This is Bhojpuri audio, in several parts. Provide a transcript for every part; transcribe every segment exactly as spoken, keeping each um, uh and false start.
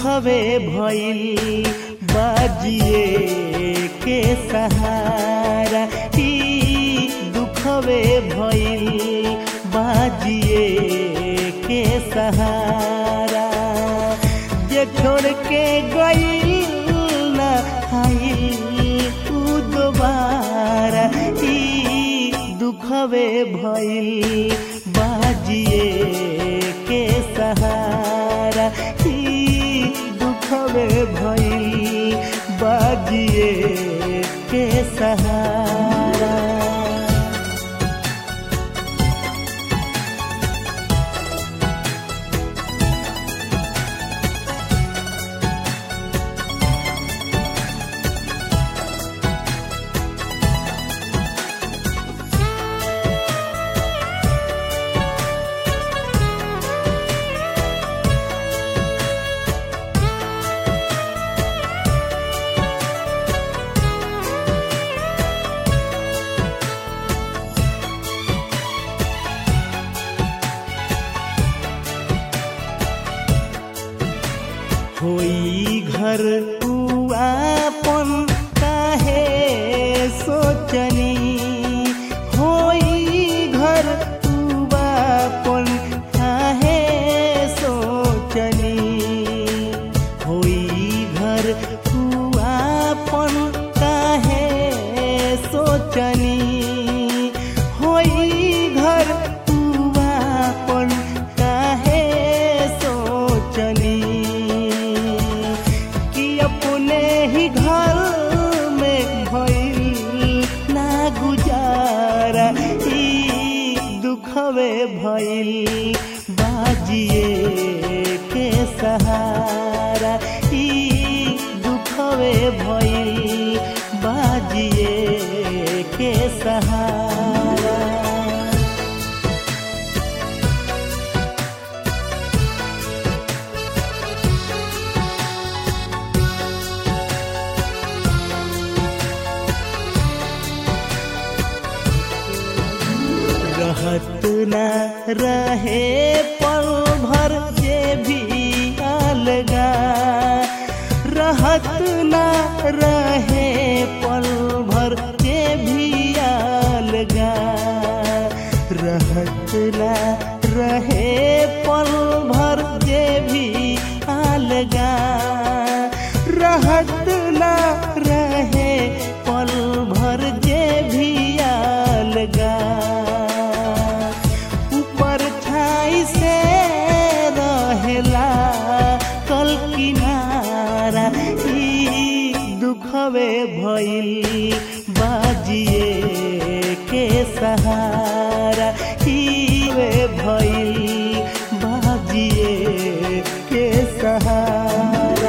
दुखवे भइल बाजिए के सहारा ई दुखवे भइल बाजिए के सहारा जे छोड़ के गइल ना आइल उ दोबारा ई दुखवे भइल बाजिए के सहारा ई दुखवे भइल बाजिए के सहारा। होई घर आपन काहे सोचनी होई घर आपन काहे सोचनी होई घर आपन काहे सोचनी होई घर आपन काहे सोचनी अपने ही घर में भइल ना गुजारा ई दुखवे भइल बाजिए के सहारा ई दुखवे भइल बाजिए के सहारा। रहत न रहे पल भर जे भी अलगा रहत न रहे पल भर जे भी अलगा रहत न रहे पल भर जे भी अलगा रहत न रहे पल भर जे भी अलगा से रहेला कल किनारा ई दुखवे भइल बाजिए के सहारा ई वे भइल बाजिए के सहारा।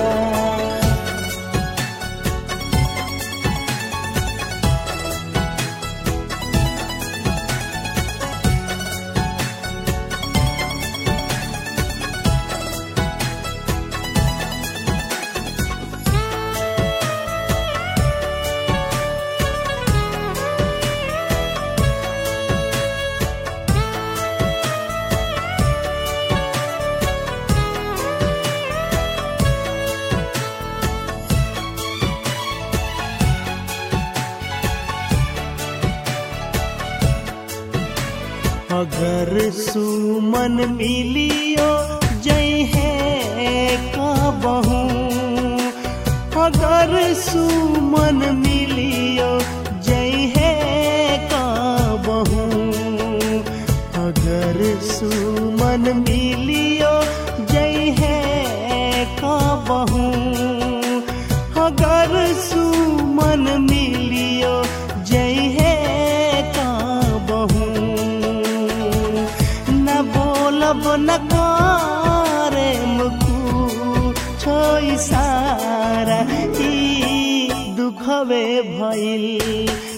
अगर सुमन मिलियो जई है कबहू अगर सुमन मिलियो जई है कबहू अगर सुमन मिलियो जई है कबहू अगर सुमन मिलियो जई है कबहू बोलब न करे मुकु छोई सारा ई दुखवे भइल